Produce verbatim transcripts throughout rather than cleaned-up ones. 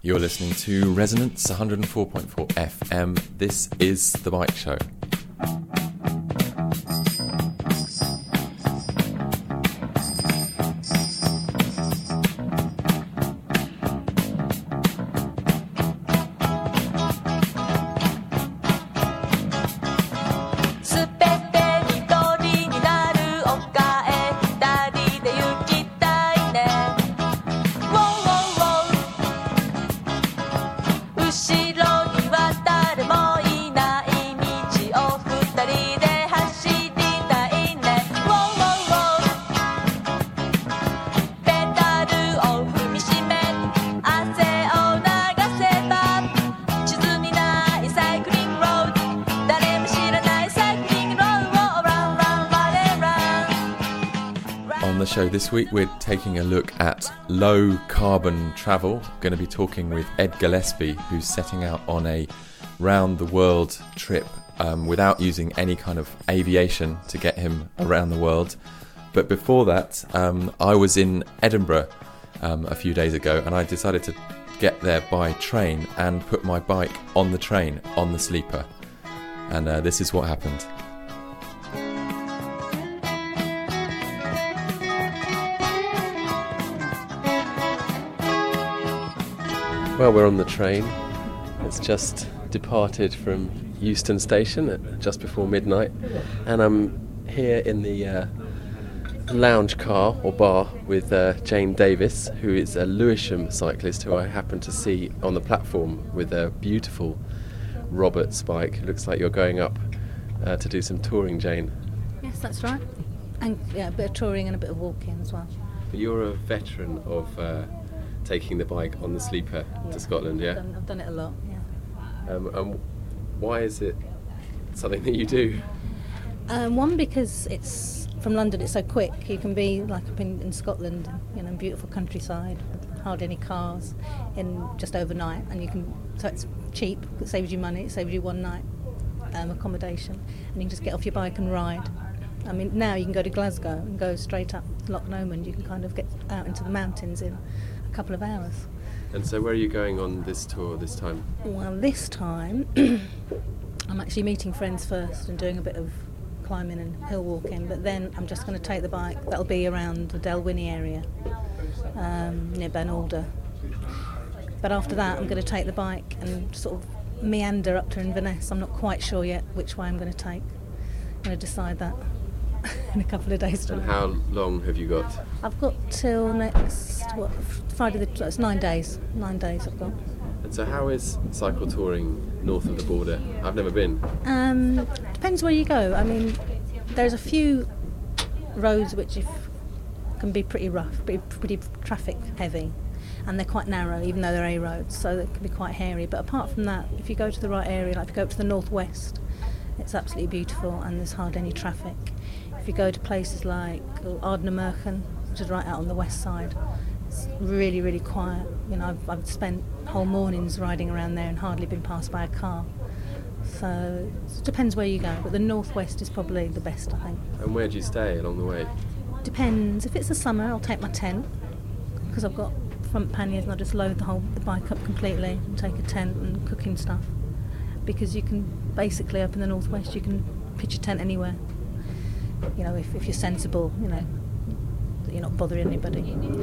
You're listening to Resonance one oh four point four F M. This is The Bike Show. Show this week we're taking a look at low carbon travel. Going to be talking with Ed Gillespie, who's setting out on a round the world trip um, without using any kind of aviation to get him around the world. But before that, um, I was in Edinburgh um, a few days ago, and I decided to get there by train and put my bike on the train on the sleeper, and uh, this is what happened. Well, we're on the train. It's just departed from Euston Station at just before midnight, and I'm here in the uh, lounge car or bar with uh, Jane Davis, who is a Lewisham cyclist who I happened to see on the platform with a beautiful Roberts bike. It looks like you're going up uh, to do some touring, Jane. Yes, that's right. And yeah, a bit of touring and a bit of walking as well. But you're a veteran of uh, taking the bike on the sleeper yeah. to Scotland, yeah? I've done, I've done it a lot, yeah. Um, and why is it something that you do? Um, one, because it's from London, it's so quick. You can be like up in, in Scotland, you know, beautiful countryside, hardly any cars, in just overnight, and you can. So it's cheap. It saves you money. It saves you one night um, accommodation, and you can just get off your bike and ride. I mean, now you can go to Glasgow and go straight up to Loch Lomond. You can kind of get out into the mountains in a couple of hours. And so where are you going on this tour this time? Well, this time I'm actually meeting friends first and doing a bit of climbing and hill walking, but then I'm just going to take the bike. That'll be around the Dalwhinnie area, um, near Ben Alder. But after that I'm going to take the bike and sort of meander up to Inverness. I'm not quite sure yet which way I'm going to take. I'm going to decide that in a couple of days' time. And how long have you got? I've got till next, what, Friday the, it's nine days, nine days I've got. And so how is cycle touring north of the border? I've never been. Um, depends where you go. I mean, there's a few roads which if, can be pretty rough, pretty, pretty traffic heavy, and they're quite narrow, even though they're A roads, so they can be quite hairy. But apart from that, if you go to the right area, like if you go up to the northwest, it's absolutely beautiful and there's hardly any traffic. If you go to places like Ardnamurchan, which is right out on the west side, it's really, really quiet. You know, I've, I've spent whole mornings riding around there and hardly been passed by a car. So it depends where you go, but the northwest is probably the best, I think. And where do you stay along the way? Depends. If it's the summer, I'll take my tent, because I've got front panniers and I'll just load the whole the bike up completely and take a tent and cooking stuff. Because you can basically, up in the northwest, you can pitch a tent anywhere. You know, if, if you're sensible, you know, that you're not bothering anybody.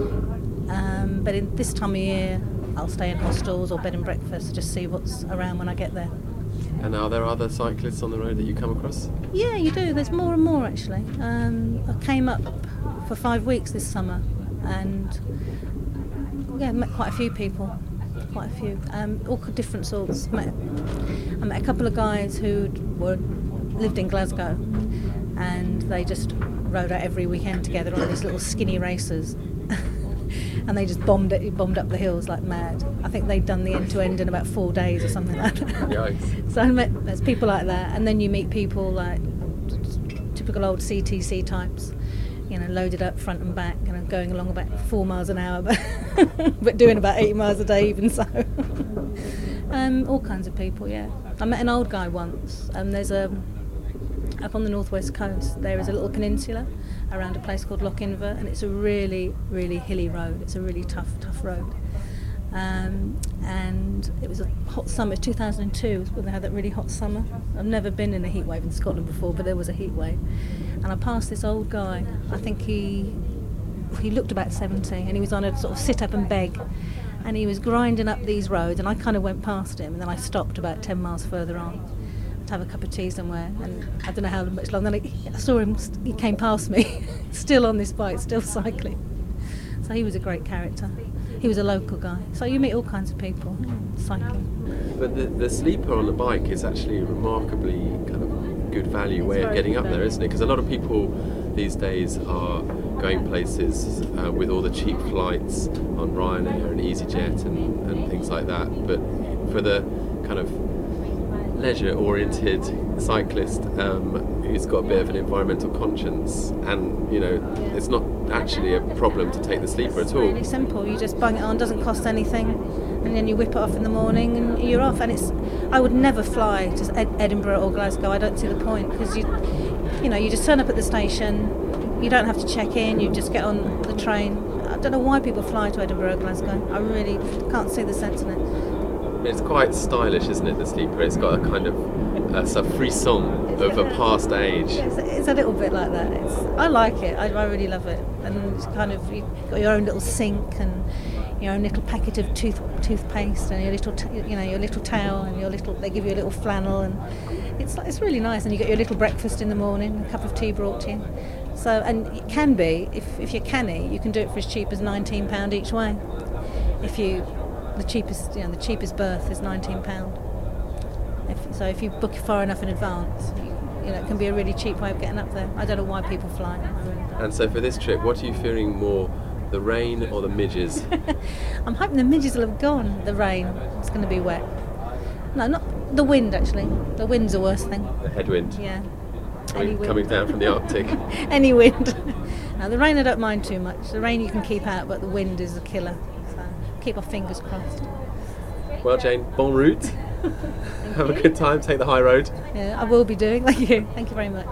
Um, but in this time of year, I'll stay in hostels or bed and breakfast to just see what's around when I get there. And are there other cyclists on the road that you come across? Yeah, you do. There's more and more, actually. Um, I came up for five weeks this summer and, yeah, met quite a few people. Quite a few. Um, all different sorts. Met, I met a couple of guys who were lived in Glasgow, and they just rode out every weekend together on these little skinny races. And they just bombed it, bombed up the hills like mad. I think they'd done the end to end in about four days or something like that. Yikes. So I met there's people like that, and then you meet people like typical old C T C types, you know, loaded up front and back, you know, going along about four miles an hour, but but doing about eighty miles a day even so. um, all kinds of people, yeah. I met an old guy once, and there's a up on the northwest coast. There is a little peninsula around a place called Lochinver, and it's a really, really hilly road. It's a really tough, tough road. Um, and it was a hot summer, two thousand two, when they had that really hot summer. I've never been in a heat wave in Scotland before, but there was a heat wave. And I passed this old guy, I think he he looked about seventy, and he was on a sort of sit up and beg, and he was grinding up these roads, and I kind of went past him, and then I stopped about ten miles further on to have a cup of tea somewhere, and I don't know how much longer, then I, I saw him, he came past me, still on this bike, still cycling. So he was a great character. He was a local guy. So you meet all kinds of people cycling. But the, the sleeper on the bike is actually a remarkably kind of good value way of getting up there, isn't it? Because a lot of people these days are going places uh, with all the cheap flights on Ryanair and EasyJet and, and things like that. But for the kind of leisure-oriented cyclist um, who's got a bit of an environmental conscience, and you know, it's not actually a problem to take the sleeper at all. It's really simple. You just bung it on, doesn't cost anything, and then you whip it off in the morning and you're off. And it's, I would never fly to Ed- Edinburgh or Glasgow. I don't see the point, because you, you know, you just turn up at the station. You don't have to check in. You just get on the train. I don't know why people fly to Edinburgh or Glasgow. I really can't see the sense in it. It's quite stylish, isn't it, the sleeper? It's got a kind of uh, a frisson of a past age. It's, it's a little bit like that. It's, I like it. I, I really love it. And it's kind of, you've got your own little sink and your own little packet of tooth toothpaste and your little, t- you know, your little towel and your little. They give you a little flannel, and it's it's really nice. And you get your little breakfast in the morning, a cup of tea brought to you. So, and it can be, if if you're canny, you can do it for as cheap as nineteen pounds each way. If you The cheapest, you know, the cheapest berth is nineteen pounds. If, so if you book far enough in advance, you, you know, it can be a really cheap way of getting up there. I don't know why people fly. And so for this trip, what are you fearing more, the rain or the midges? I'm hoping the midges will have gone. The rain, it's going to be wet. No, not the wind actually. The wind's the worst thing. The headwind. Yeah. Coming, coming down from the Arctic. Any wind. No, the rain I don't mind too much. The rain you can keep out, but the wind is a killer. Keep our fingers crossed. Well, Jane, bon route. Have you. a good time. Take the high road. Yeah, I will be doing. Thank you. Thank you very much.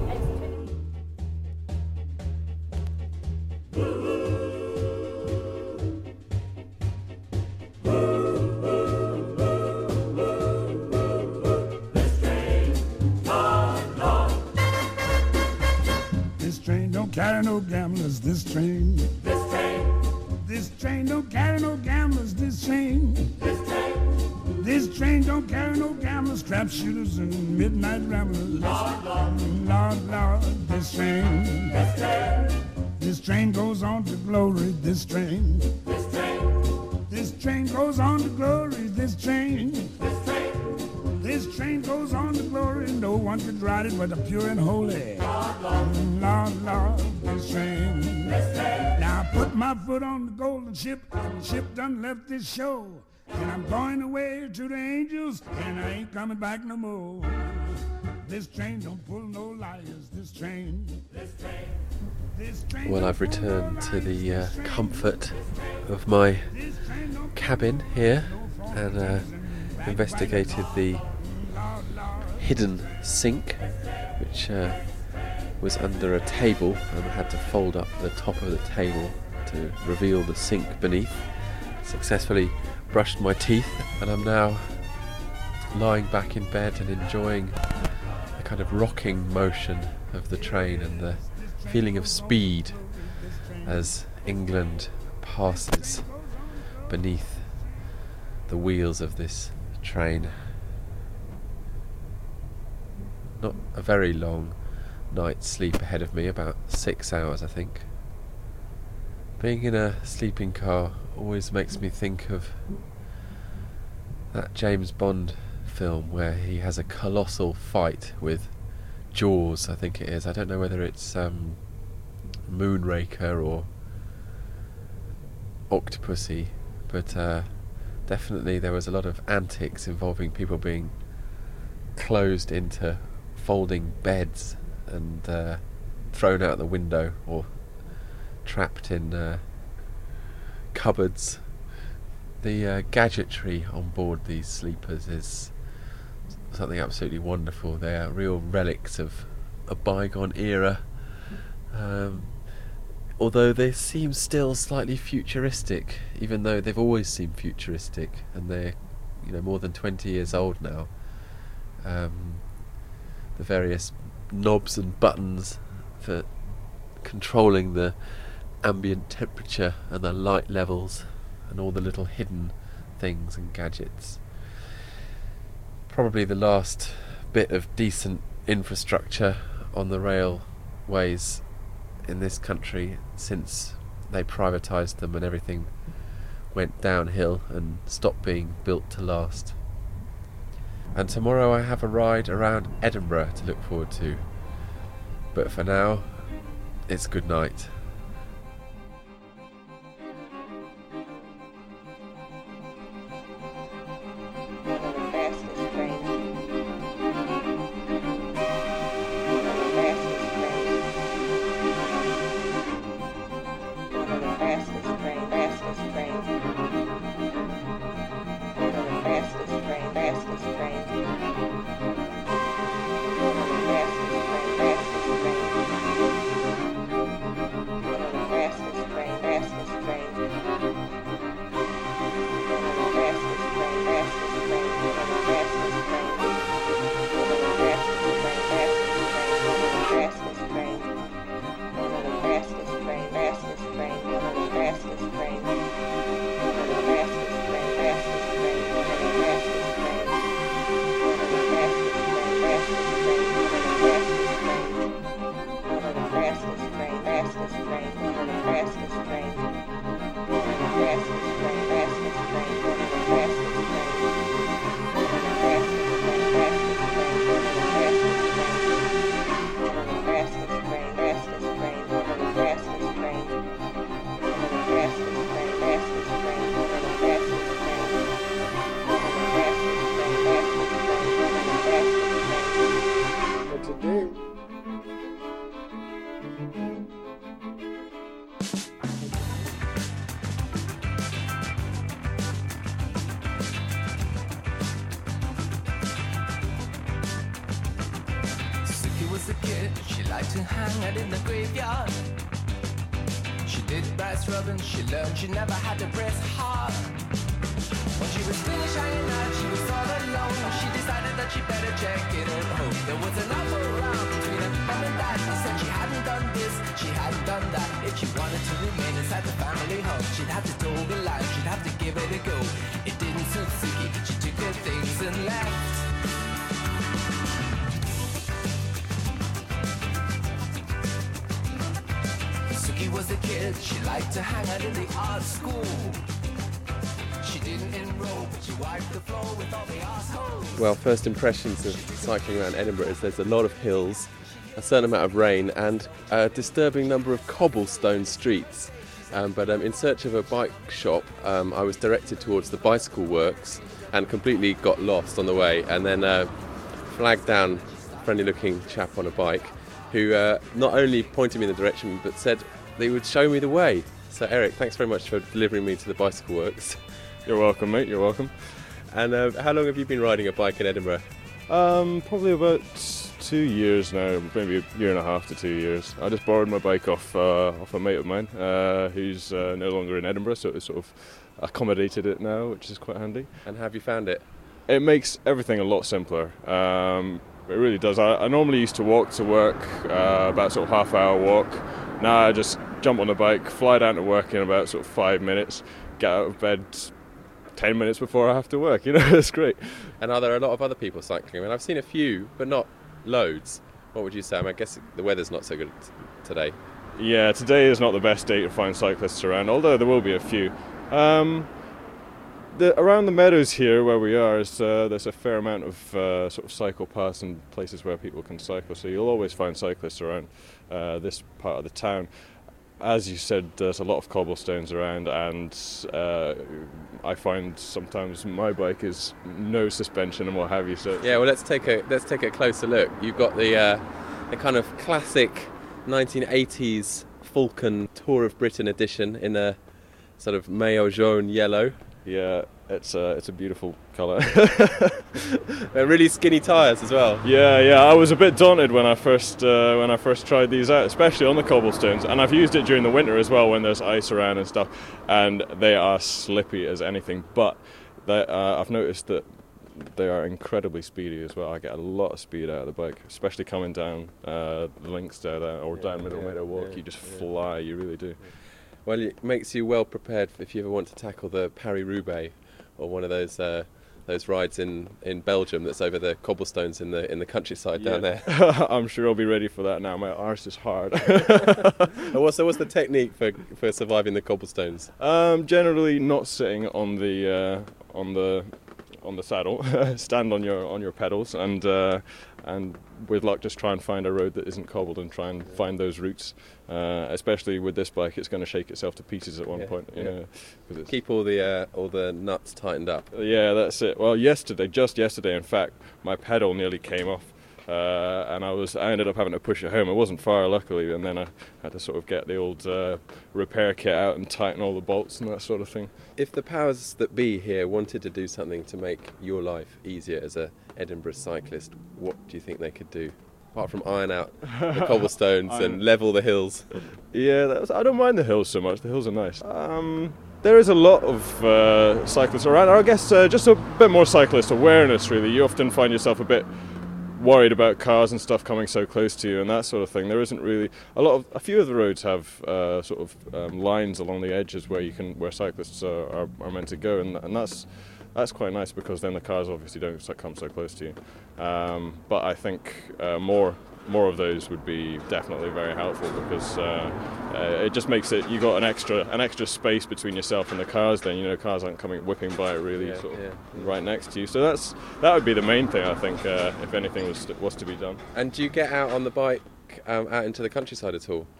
This train don't carry no gamblers. This train. This train. This train don't carry no gamblers, this train. This train. This train don't carry no gamblers, trap shooters and midnight ramblers. Lord, Lord, Lord, Lord, this train. This train. This train goes on to glory, this train. This train. This train goes on to glory, this train. This train. This train goes on to glory, no one could ride it but the pure and holy. Lord, Lord, Lord, Lord, this train. This train. Now I put my foot on the golden ship, and the ship done left this shore. And I'm going away to the angels, and I ain't coming back no more. This train don't pull no liars, this train. This train. This train. Well, I've returned to the uh, comfort of my cabin here and uh, investigated the hidden sink, which uh, was under a table, and I had to fold up the top of the table to reveal the sink beneath. Successfully brushed my teeth, and I'm now lying back in bed and enjoying the kind of rocking motion of the train and the feeling of speed as England passes beneath the wheels of this train. Not a very long night's sleep ahead of me, about six hours I think. Being in a sleeping car always makes me think of that James Bond film where he has a colossal fight with Jaws, I think it is. I don't know whether it's um, Moonraker or Octopussy, but uh, definitely there was a lot of antics involving people being closed into folding beds and uh, thrown out the window or trapped in uh, cupboards. The uh, gadgetry on board these sleepers is something absolutely wonderful. They are real relics of a bygone era. Um, although they seem still slightly futuristic, even though they've always seemed futuristic, and they're, you know, more than twenty years old now. Um, the various knobs and buttons for controlling the ambient temperature and the light levels and all the little hidden things and gadgets. Probably the last bit of decent infrastructure on the railways in this country since they privatised them and everything went downhill and stopped being built to last. And tomorrow I have a ride around Edinburgh to look forward to. But for now, it's good night. To hang out in the graveyard. She did brass rubbing, she learned she never had to press hard. When she was finished hanging out, she was all alone. She decided that she better check it at home. There was an awful round between her mum and dad. She said she hadn't done this, she hadn't done that. If she wanted to remain inside the family home, she'd have to toe the line, she'd have to give it a go. It didn't suit Suki, she took her things and left. Was a kid, she liked to hang out in the art school. She didn't enroll, but she wiped the floor with all the arseholes. Well, first impressions of cycling around Edinburgh is there's a lot of hills, a certain amount of rain, and a disturbing number of cobblestone streets. Um, but um, in search of a bike shop, um, I was directed towards the Bicycle Works and completely got lost on the way, and then uh, flagged down a friendly-looking chap on a bike who uh, not only pointed me in the direction, but said they would show me the way. So Eric, thanks very much for delivering me to the Bicycle Works. You're welcome, mate, you're welcome. And uh, how long have you been riding a bike in Edinburgh? Um, probably about two years now, maybe a year and a half to two years. I just borrowed my bike off uh, off a mate of mine uh, who's uh, no longer in Edinburgh, so it's sort of accommodated it now, which is quite handy. And how have you found it? It makes everything a lot simpler. Um, it really does. I, I normally used to walk to work, uh, about sort of half hour walk. Now I just jump on the bike, fly down to work in about sort of five minutes, get out of bed ten minutes before I have to work, you know, it's great. And are there a lot of other people cycling? I mean, I've seen a few, but not loads. What would you say? I mean, I guess the weather's not so good t- today. Yeah, today is not the best day to find cyclists around, although there will be a few. Um, the, around the meadows here where we are, is, uh, there's a fair amount of uh, sort of cycle paths and places where people can cycle, so you'll always find cyclists around uh, this part of the town. As you said, there's a lot of cobblestones around, and uh, I find sometimes my bike is no suspension and what have you. So yeah, well, let's take a let's take a closer look. You've got the uh, the kind of classic nineteen eighties Falcon Tour of Britain edition in a sort of maillot jaune yellow. Yeah, it's uh, it's a beautiful colour. They're really skinny tyres as well. Yeah, yeah. I was a bit daunted when I first uh, when I first tried these out, especially on the cobblestones. And I've used it during the winter as well when there's ice around and stuff. And they are slippy as anything. But they, uh, I've noticed that they are incredibly speedy as well. I get a lot of speed out of the bike, especially coming down uh, the links there, there or yeah, down Middle yeah, Meadow Walk. Yeah, you just yeah. fly. You really do. Well, it makes you well prepared if you ever want to tackle the Paris-Roubaix or one of those uh, those rides in, in Belgium that's over the cobblestones in the in the countryside Yeah. down there. I'm sure I'll be ready for that now. My arse is hard. And what's, so what's the technique for, for surviving the cobblestones? Um, generally, not sitting on the uh, on the on the saddle. Stand on your on your pedals, and uh, and with luck, just try and find a road that isn't cobbled, and try and find those routes. Uh, especially with this bike, it's going to shake itself to pieces at one Yeah, point. You yeah. know, 'cause it's, Keep all the uh, all the nuts tightened up. yeah, that's it. Well, yesterday, just yesterday, in fact, my pedal nearly came off. Uh, and I was, I ended up having to push it home. It wasn't far, luckily, and then I had to sort of get the old uh, repair kit out and tighten all the bolts and that sort of thing. If the powers that be here wanted to do something to make your life easier as a Edinburgh cyclist, what do you think they could do? Apart from iron out the cobblestones and level the hills. Yeah, that was, I don't mind the hills so much. The hills are nice. Um, there is a lot of uh, cyclists around. I guess uh, just a bit more cyclist awareness, really. You often find yourself a bit worried about cars and stuff coming so close to you and that sort of thing. There isn't really a lot of a few of the roads have uh, sort of um, lines along the edges where you can where cyclists are, are, are meant to go, and, and that's that's quite nice because then the cars obviously don't come so close to you. Um, but I think uh, more more of those would be definitely very helpful because uh, uh, it just makes it you got an extra an extra space between yourself and the cars. Then you know cars aren't coming whipping by really Yeah, sort of yeah. right next to you. So that's that would be the main thing I think uh, if anything was to, was to be done. And do you get out on the bike um, out into the countryside at all?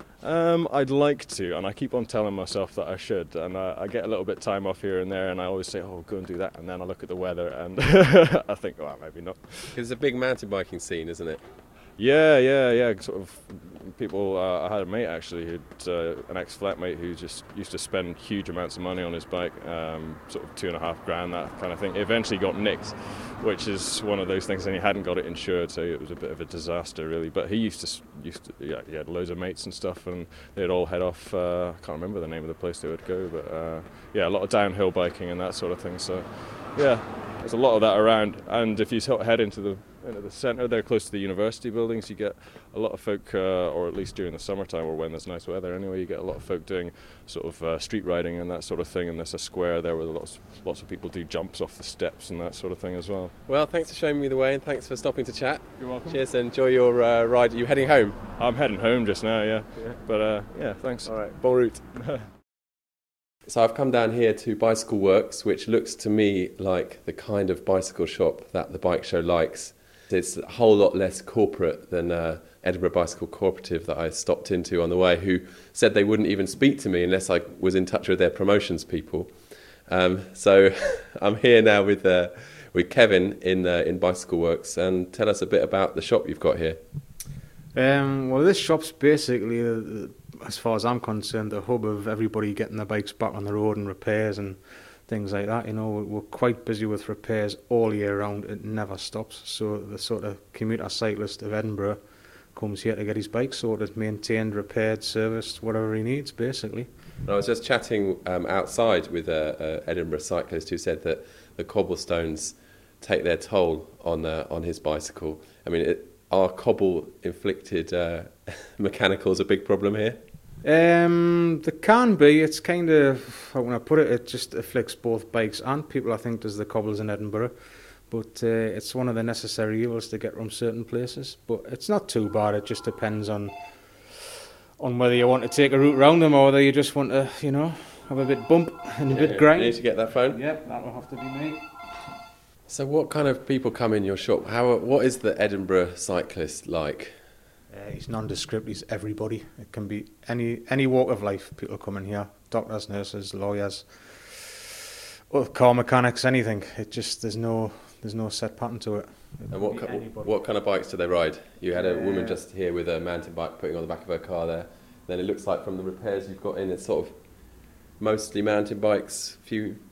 Um, I'd like to, and I keep on telling myself that I should, and uh, I get a little bit of time off here and there, and I always say, oh, go and do that, and then I look at the weather, and I think, well, maybe not. It's a big mountain biking scene, isn't it? Yeah, yeah, yeah, sort of people, uh, I had a mate actually, who'd, uh, an ex-flatmate who just used to spend huge amounts of money on his bike, um, sort of two and a half grand, that kind of thing. It eventually got nicked, which is one of those things, and he hadn't got it insured, so it was a bit of a disaster really. But he used to, used to yeah, he had loads of mates and stuff, and they'd all head off, uh, I can't remember the name of the place they would go, but uh, yeah, a lot of downhill biking and that sort of thing, so yeah, there's a lot of that around. And if you sort of head into the into the centre there, close to the university buildings, you get a lot of folk, uh, or at least during the summertime or when there's nice weather anyway, you get a lot of folk doing sort of uh, street riding and that sort of thing, and there's a square there where lots, lots of people do jumps off the steps and that sort of thing as well. Well, thanks for showing me the way and thanks for stopping to chat. You're welcome. Cheers and enjoy your uh, ride. Are you heading home? I'm heading home just now, yeah, Yeah. but uh, yeah, thanks. All right, bon route. So I've come down here to Bicycle Works, which looks to me like the kind of bicycle shop that the bike show likes. It's a whole lot less corporate than uh, Edinburgh Bicycle Cooperative that I stopped into on the way, who said they wouldn't even speak to me unless I was in touch with their promotions people. Um, so I'm here now with uh, with Kevin in uh, in Bicycle Works, and tell us a bit about the shop you've got here. Um, well, this shop's basically, uh, as far as I'm concerned, the hub of everybody getting their bikes back on the road and repairs and things like that. You know, we're quite busy with repairs all year round. It never stops. So the sort of commuter cyclist of Edinburgh comes here to get his bike sorted, maintained, repaired, serviced, whatever he needs, basically. I was just chatting um, outside with a, a Edinburgh cyclist who said that the cobblestones take their toll on uh, on his bicycle. I mean, it, are cobble-inflicted uh, mechanicals a big problem here? Um, there can be. It's kind of, how can I put it, it just afflicts both bikes and people, I think, does the cobbles in Edinburgh. But uh, it's one of the necessary evils to get from certain places. But it's not too bad. It just depends on on whether you want to take a route round them or whether you just want to, you know, have a bit bump and a Yeah, bit grind. You need to get that phone? Yep, that'll have to be me. So what kind of people come in your shop? How? What is the Edinburgh cyclist like? Uh, he's nondescript. He's everybody. It can be any any walk of life. People come in here: doctors, nurses, lawyers, or car mechanics, anything. It just there's no there's no set pattern to it. It And what can be ki- anybody. what kind of bikes do they ride? You had a woman Uh, just here with a mountain bike putting on the back of her car there. Then it looks like from the repairs you've got in, it's sort of mostly mountain bikes, few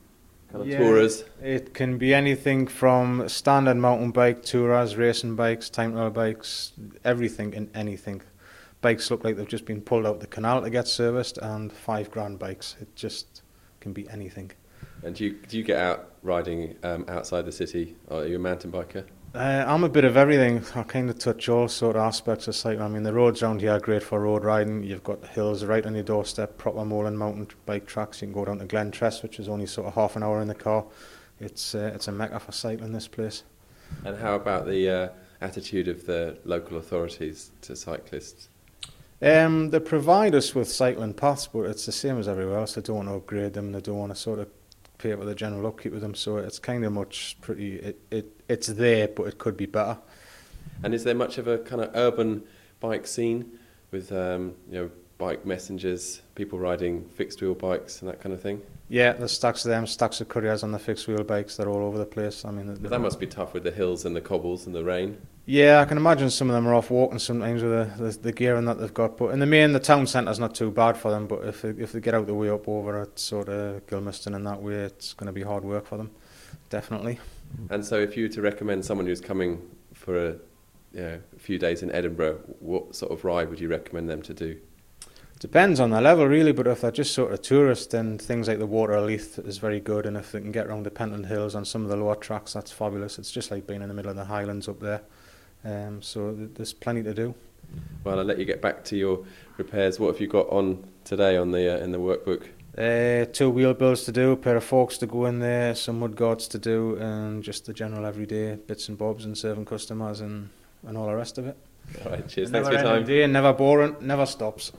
kind of Yeah, tourers? It can be anything from standard mountain bike, tourers, racing bikes, time trial bikes, everything and anything. Bikes look like they've just been pulled out the canal to get serviced, and five grand bikes. It just can be anything. And do you, do you get out riding um, outside the city? Or are you a mountain biker? Uh, I'm a bit of everything. I kind of touch all sort of aspects of cycling. I mean, the roads around here are great for road riding. You've got the hills right on your doorstep, proper moorland mountain bike tracks. You can go down to Glen Tress, which is only sort of half an hour in the car. It's uh, it's a mecca for cycling, this place. And how about the uh, attitude of the local authorities to cyclists? Um, they provide us with cycling paths, but it's the same as everywhere else. They don't want to upgrade them. They don't want to sort of pay for the general upkeep of them. So it's kind of much pretty. It, it it's there, but it could be better. And is there much of a kind of urban bike scene with um, you know bike messengers, people riding fixed wheel bikes and that kind of thing? Yeah, there's stacks of them, stacks of couriers on the fixed wheel bikes. They're all over the place. I mean, But that must be tough with the hills and the cobbles and the rain. Yeah, I can imagine some of them are off walking sometimes with the, the, the gear and that they've got. But in the main, the town centre's not too bad for them. But if they, if they get out the way up over at sort of Gilmiston and that way, it's going to be hard work for them, definitely. And so if you were to recommend someone who's coming for a, you know, a few days in Edinburgh, what sort of ride would you recommend them to do? Depends on their level, really, but if they're just sort of tourists, then things like the Water of Leith is very good, and if they can get around the Pentland Hills on some of the lower tracks, that's fabulous. It's just like being in the middle of the Highlands up there, um, so th- there's plenty to do. Well, I'll let you get back to your repairs. What have you got on today on the uh, in the workbook? Uh, two wheel builds to do, a pair of forks to go in there, some mud guards to do, and just the general everyday bits and bobs and serving customers and, and all the rest of it. All right, cheers. Never Thanks for your time. Day, never boring, never stops.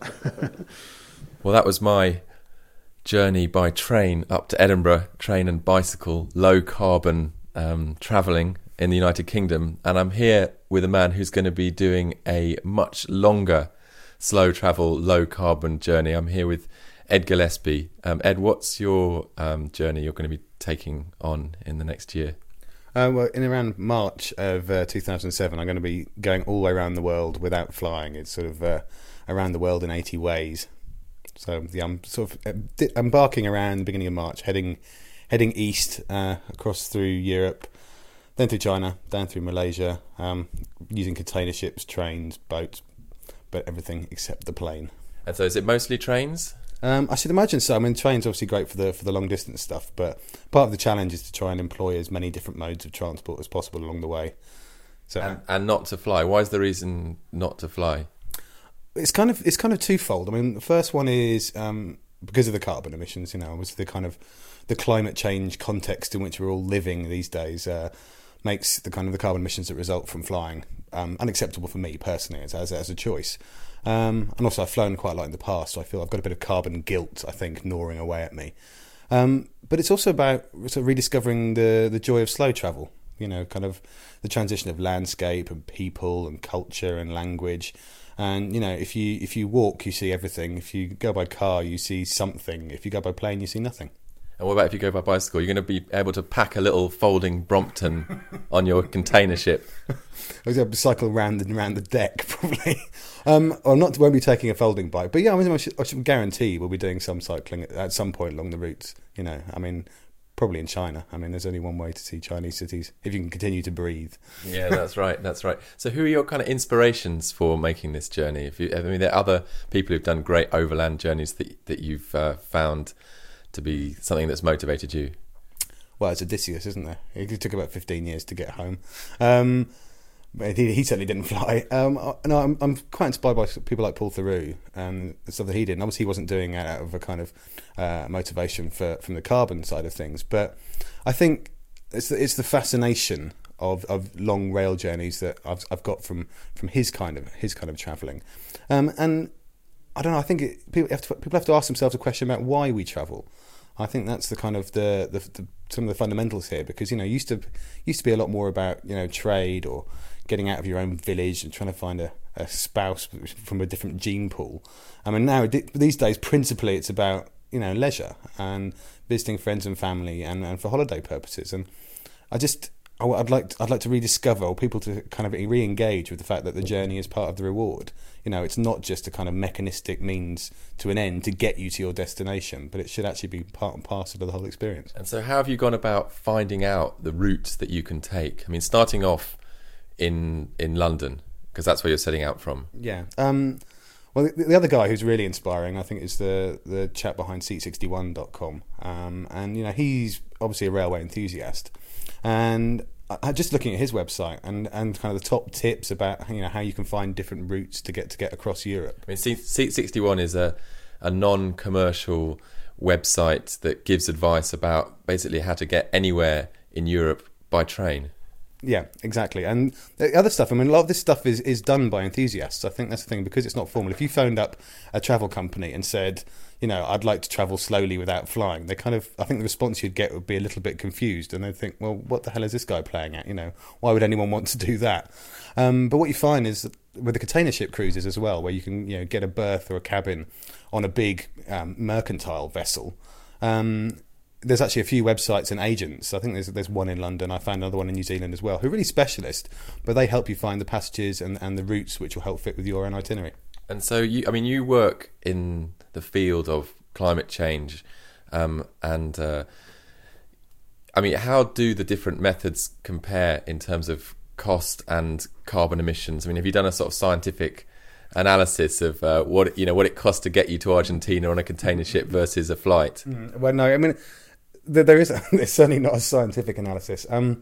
Well, that was my journey by train up to Edinburgh, train and bicycle, low carbon um, travelling in the United Kingdom. And I'm here with a man who's going to be doing a much longer slow travel, low carbon journey. I'm here with Ed Gillespie. Um, Ed, what's your um, journey you're going to be taking on in the next year? Uh, well, in around March of uh, two thousand seven, I'm going to be going all the way around the world without flying. It's sort of uh, around the world in eighty ways. So yeah, I'm sort of uh, di- embarking around the beginning of March, heading heading east uh, across through Europe, then through China, down through Malaysia, um, using container ships, trains, boats, but everything except the plane. And so is it mostly trains? Um, I should imagine so. I mean, train's obviously great for the for the long distance stuff, but part of the challenge is to try and employ as many different modes of transport as possible along the way. So, And, and not to fly. Why is the reason not to fly? it's kind of it's kind of twofold. I mean, the first one is um, because of the carbon emissions. You know, was the kind of the climate change context in which we're all living these days uh, makes the kind of the carbon emissions that result from flying um, unacceptable for me personally as as, as a choice. Um, and also, I've flown quite a lot in the past, so I feel I've got a bit of carbon guilt, I think, gnawing away at me. Um, but it's also about sort of rediscovering the, the joy of slow travel, you know, kind of the transition of landscape and people and culture and language. And, you know, if you if you walk, you see everything. If you go by car, you see something. If you go by plane, you see nothing. And what about if you go by bicycle? You're going to be able to pack a little folding Brompton on your container ship. I was cycle round and round the deck, probably. Um, I'm not won't be taking a folding bike, but yeah, I mean, I should, I should guarantee we'll be doing some cycling at, at some point along the routes. You know, I mean, probably in China. I mean, there's only one way to see Chinese cities if you can continue to breathe. Yeah, that's right. That's right. So, who are your kind of inspirations for making this journey? If you, I mean, there are other people who've done great overland journeys that that you've uh, found to be something that's motivated you. Well, it's Odysseus, isn't there? It took about fifteen years to get home. Um, but he, he certainly didn't fly. Um, no, I'm, I'm quite inspired by people like Paul Theroux and the stuff that he did. And obviously, he wasn't doing it out of a kind of uh, motivation for from the carbon side of things. But I think it's the, it's the fascination of, of long rail journeys that I've I've got from, from his kind of his kind of travelling, um, and I don't know. I think it, people have to people have to ask themselves a question about why we travel. I think that's the kind of the, the, the some of the fundamentals here, because you know used to used to be a lot more about you know trade or getting out of your own village and trying to find a, a spouse from a different gene pool. I mean now these days principally it's about you know leisure and visiting friends and family and, and for holiday purposes. And I just oh, I'd like to, I'd like to rediscover, or people to kind of re-engage with the fact that the journey is part of the reward. You know, it's not just a kind of mechanistic means to an end to get you to your destination, but it should actually be part and parcel of the whole experience. And so how have you gone about finding out the routes that you can take? I mean, starting off in in London, because that's where you're setting out from. Yeah. Um, well, the, the other guy who's really inspiring, I think, is the, the chap behind seat sixty-one dot com. Um, and, you know, he's obviously a railway enthusiast. And I, just looking at his website and, and kind of the top tips about, you know, how you can find different routes to get to get across Europe. I mean, Seat sixty-one is a, a non-commercial website that gives advice about basically how to get anywhere in Europe by train. Yeah, exactly. And the other stuff, I mean, a lot of this stuff is, is done by enthusiasts. I think that's the thing, because it's not formal. If you phoned up a travel company and said, you know, I'd like to travel slowly without flying, they kind of, I think the response you'd get would be a little bit confused, and they'd think, well, what the hell is this guy playing at? You know, why would anyone want to do that? Um, but what you find is that with the container ship cruises as well, where you can, you know, get a berth or a cabin on a big um, mercantile vessel, um, there's actually a few websites and agents. I think there's there's one in London. I found another one in New Zealand as well, who are really specialist, but they help you find the passages and, and the routes which will help fit with your own itinerary. And so, you, I mean, you work in the field of climate change, um, and uh, I mean, how do the different methods compare in terms of cost and carbon emissions? I mean, have you done a sort of scientific analysis of uh, what you know what it costs to get you to Argentina on a container ship versus a flight? Mm, well, no, I mean, there is it's certainly not a scientific analysis. Um,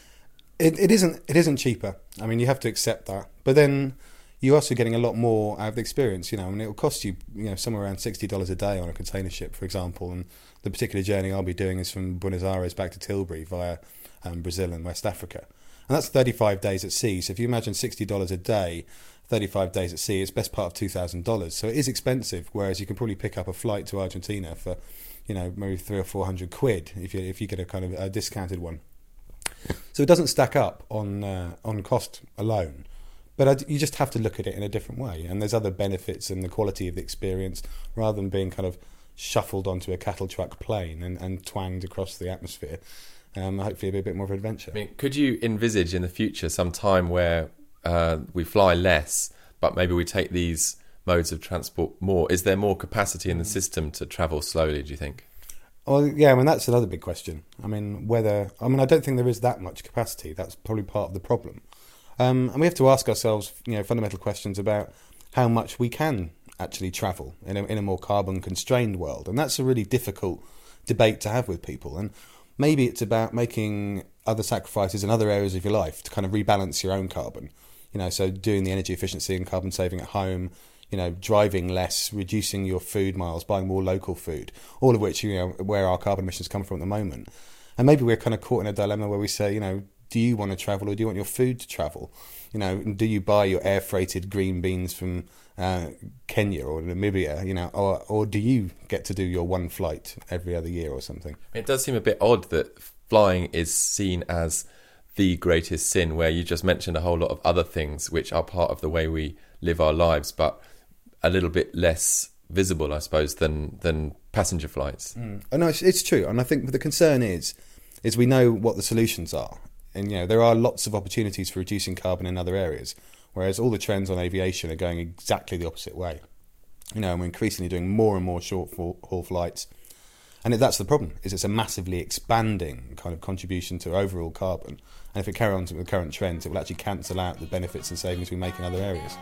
it, it isn't it isn't cheaper. I mean, you have to accept that. But then you're also getting a lot more out of the experience. You know, I mean, it will cost you you know somewhere around sixty dollars a day on a container ship, for example. And the particular journey I'll be doing is from Buenos Aires back to Tilbury via um, Brazil and West Africa, and that's thirty-five days at sea. So if you imagine sixty dollars a day, thirty-five days at sea, it's best part of two thousand dollars. So it is expensive, whereas you can probably pick up a flight to Argentina for, you know, maybe three or four hundred quid if you if you get a kind of a discounted one. So it doesn't stack up on uh, on cost alone, but I, you just have to look at it in a different way. And there's other benefits in the quality of the experience, rather than being kind of shuffled onto a cattle truck plane and, and twanged across the atmosphere. Um, hopefully, it'll be a bit more of an adventure. I mean, could you envisage in the future some time where uh, we fly less, but maybe we take these modes of transport more? Is there more capacity in the system to travel slowly, do you think? Well, yeah, I mean, that's another big question. I mean, whether... I mean, I don't think there is that much capacity. That's probably part of the problem. Um, and we have to ask ourselves, you know, fundamental questions about how much we can actually travel in a, in a more carbon-constrained world. And that's a really difficult debate to have with people. And maybe it's about making other sacrifices in other areas of your life to kind of rebalance your own carbon. You know, so doing the energy efficiency and carbon saving at home, you know, driving less, reducing your food miles, buying more local food, all of which, you know, where our carbon emissions come from at the moment. And maybe we're kind of caught in a dilemma where we say, you know, do you want to travel or do you want your food to travel? You know, do you buy your air freighted green beans from uh, Kenya or Namibia, you know, or, or do you get to do your one flight every other year or something? It does seem a bit odd that flying is seen as the greatest sin, where you just mentioned a whole lot of other things which are part of the way we live our lives, but a little bit less visible, I suppose, than than passenger flights. Mm. Oh, no, it's, it's true. And I think the concern is, is we know what the solutions are. And, you know, there are lots of opportunities for reducing carbon in other areas, whereas all the trends on aviation are going exactly the opposite way. You know, and we're increasingly doing more and more short-haul flights. And that's the problem, is it's a massively expanding kind of contribution to overall carbon. And if we carry on with the current trends, it will actually cancel out the benefits and savings we make in other areas.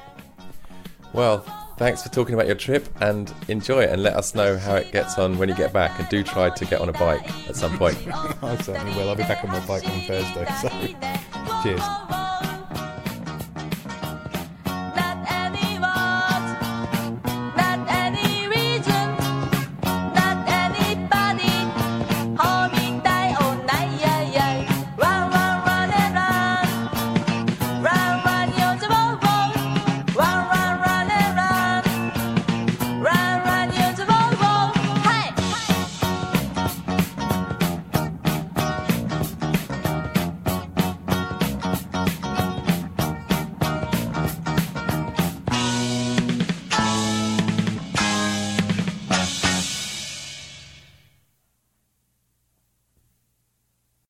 Well, thanks for talking about your trip, and enjoy it, and let us know how it gets on when you get back, and do try to get on a bike at some point. I certainly will. I'll be back on my bike on Thursday, so cheers.